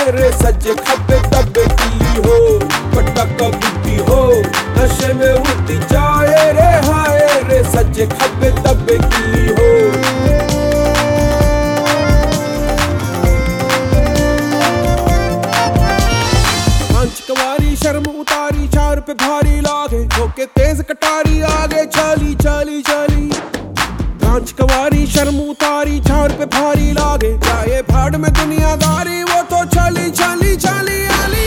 रे सज्जे खब्बे तब्बे की हो, पटाका बुद्धि हो, नशे में उड़ती जाए रे हाय रे सज्जे खब्बे तब्बे की हो। कवारी शर्म उतारी, चार पे भारी लागे, धोके तेज कटारी आगे चली चली चली। कांच कवारी शर्म उतारी, चार पे भारी लागे, जाए भाड़ में दुनियादारी, वो तो चली चली चली आली।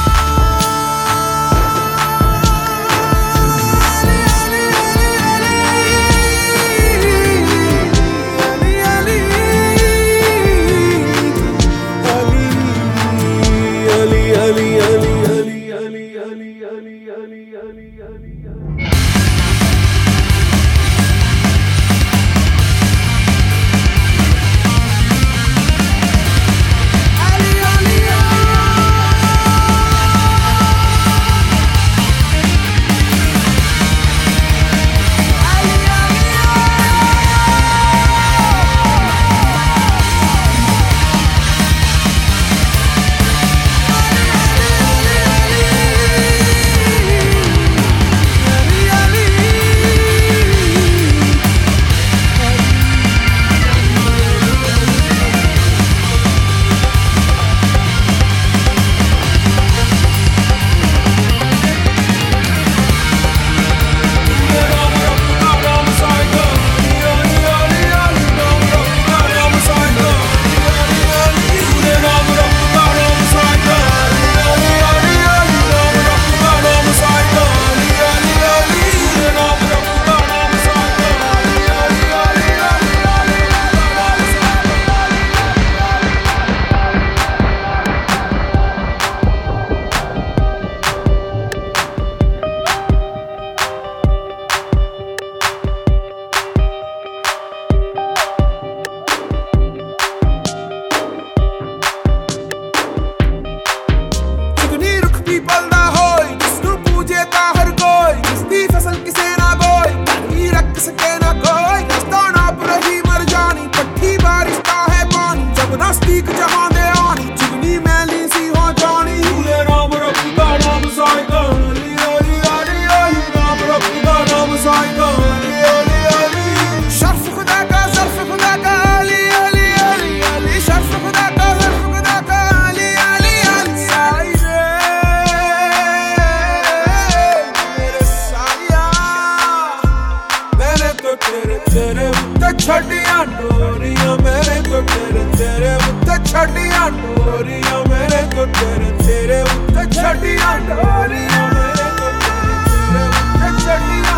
तेरे उत्ते छड़ियां डोरियां मेरे तो तेरे उत्ते छड़ियां डोरियां मेरे तो तेरे उत्ते छड़ियां डोरियां मेरे तो तेरे उत्ते छड़ियां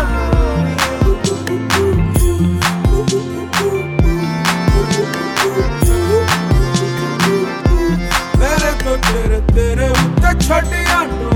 मेरे तो तेरे उत्ते छड़ियां